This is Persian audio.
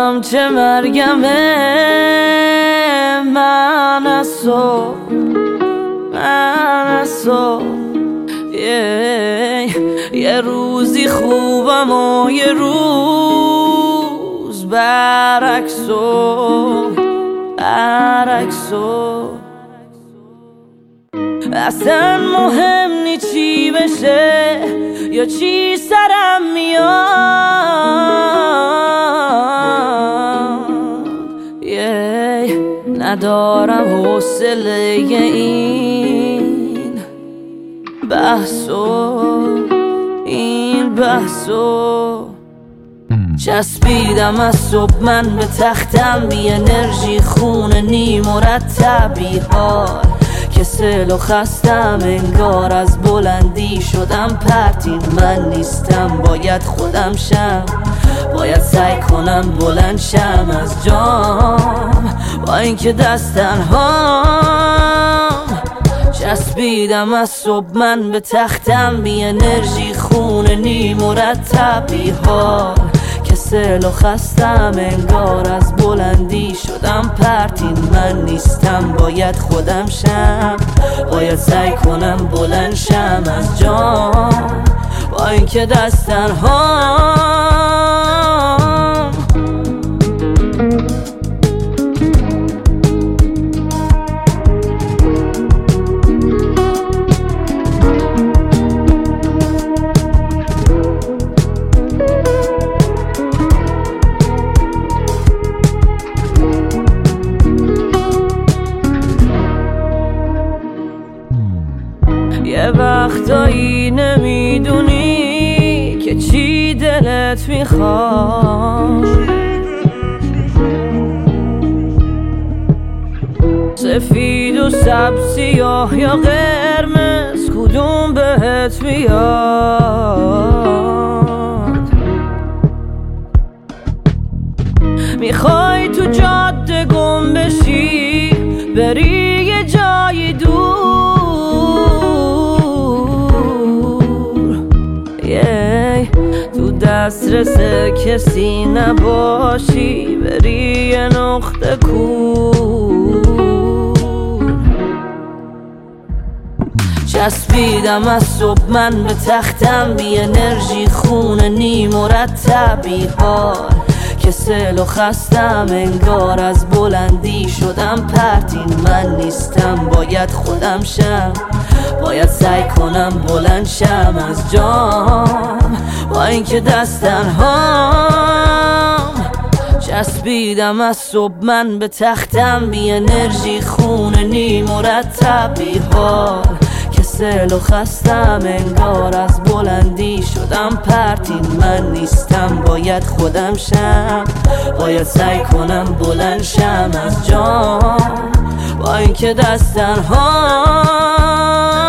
نمیدونم چه مرگمه، من از تو یه روزی خوبم و یه روز برعکسو اصلا مهم نی چی بشه یا چی سرم میاد، ندارم حوصله این بحثو چسبیدم از صبح من به تختم، بی انرژی خونه نی مرتبی حال کسل و خستم، انگار از بلندی شدم پرتین من نیستم، باید خودم شم، باید سعی کنم بلند شم از جام، با اینکه دست تنهام چسبیدم از صبح من به تختم، بی انرژی خونه نی مرتبی حال کسل و خستم، انگار از بلندی شدم پرتین من نیستم، باید خودم شم، باید سعی کنم بلند شم از جام، با اینکه دست تنهام. یه وقتایی نمیدونی که چی دلت میخواد، سفید و سبز، سیاه یا قرمز، کدوم بهت میاد، میخوای تو جاده گم بشی بری یه جای دور، تو دسترس کسی نباشی بری یه نقطه کور، چسبیدم از صبح من به تختم، بی انرژی خونه نی مرتبی حال کسل و خستم، انگار از بلندی شدم پرتین من نیستم، باید خودم شم، باید سعی کنم بلند شم از جام، با اینکه دست تنهام چسبیدم از صبح من به تختم، بی انرژی خونه نی مرتبی حال کسل و خستم، انگار از بلندی شدم پرتین من نیستم، باید خودم شم، باید سعی کنم بلند شم از جام، با اینکه دست تنهام.